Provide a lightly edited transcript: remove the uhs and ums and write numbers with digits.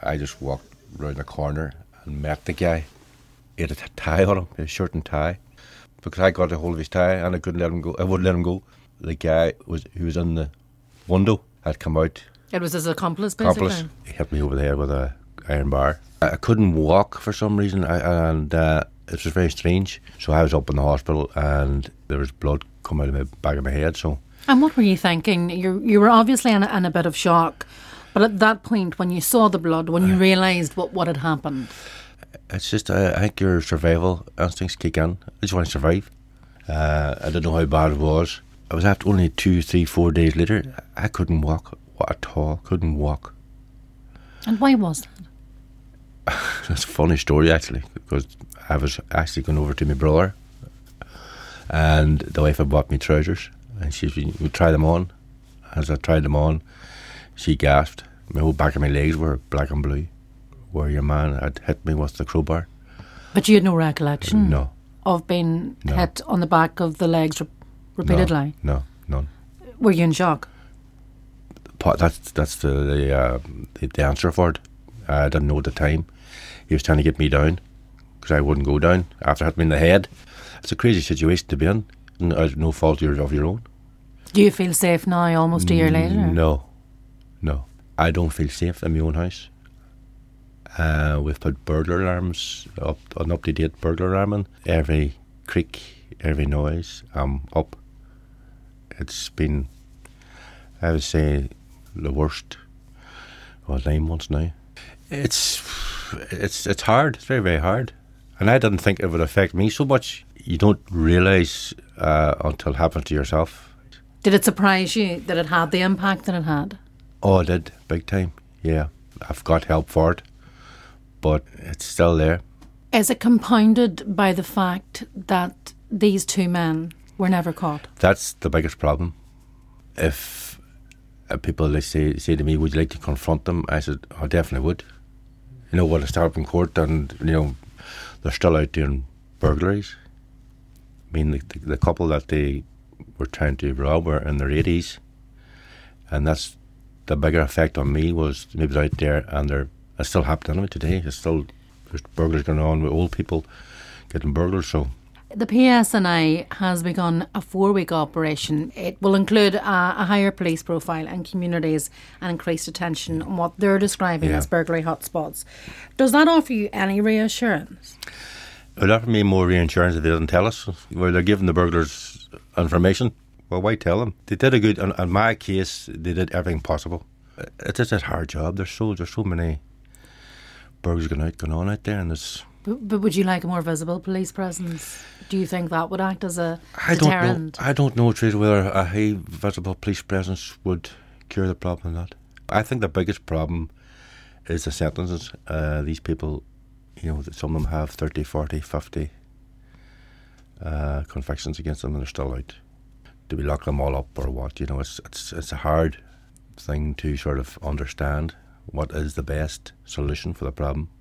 I just walked round the corner and met the guy. He had a tie on him, his shirt and tie. Because I got a hold of his tie and I couldn't let him go. I wouldn't let him go. The guy who was in the window had come out. It was his accomplice, basically? He hit me over the head with an iron bar. I couldn't walk for some reason, and it was very strange. So I was up in the hospital and there was blood coming out of the back of my head. So. And what were you thinking? You were obviously in a bit of shock. But at that point, when you saw the blood, when you realised what had happened? It's just, I think your survival instincts kick in. I just want to survive. I didn't know how bad it was. I was after only 2, 3, 4 days later. I couldn't walk at all. Couldn't walk. And why was that? It's a funny story, actually, because I was actually going over to my brother, and the wife had bought me trousers, and she would try them on. As I tried them on, she gasped. My whole back of my legs were black and blue, where your man had hit me with the crowbar. But you had no recollection? No. Of being hit on the back of the legs repeatedly? No, none. Were you in shock? That's the answer for it. I didn't know at the time. He was trying to get me down because I wouldn't go down after hitting me in the head. It's a crazy situation to be in. No fault of your own. Do you feel safe now, almost a year later? No. I don't feel safe in my own house. We've put burglar alarms up, an up-to-date burglar alarm in. Every creak, every noise, I'm up. It's been, I would say, the worst. 9 months now. It's hard. It's very, very hard. And I didn't think it would affect me so much. You don't realise until it happens to yourself. Did it surprise you that it had the impact that it had? Oh, it did, big time. Yeah, I've got help for it, but it's still there. Is it compounded by the fact that these two men were never caught? That's the biggest problem. If people they say to me, would you like to confront them? I said, I definitely would. You know, when I start up in court and, you know, they're still out doing burglaries. I mean, the couple that they were trying to rob were in their 80s. And that's the bigger effect on me was maybe they're out there and it's still happening anyway today. There's burglars going on with old people getting burglars, so. The PSNI has begun a 4-week operation. It will include a higher police profile in communities and increased attention on what they're describing as burglary hotspots. Does that offer you any reassurance? It would offer me more reassurance if they didn't tell us. Where they're giving the burglars information. Well, why tell them? They did a good, in my case, they did everything possible. It's just a hard job. There's so many burglars going on out there, and there's. But would you like a more visible police presence? Do you think that would act as a deterrent? I don't know, Tracy, whether a high visible police presence would cure the problem or not. I think the biggest problem is the sentences. These people, you know, some of them have 30, 40, 50 convictions against them and they're still out. Do we lock them all up or what? You know, it's a hard thing to sort of understand what is the best solution for the problem.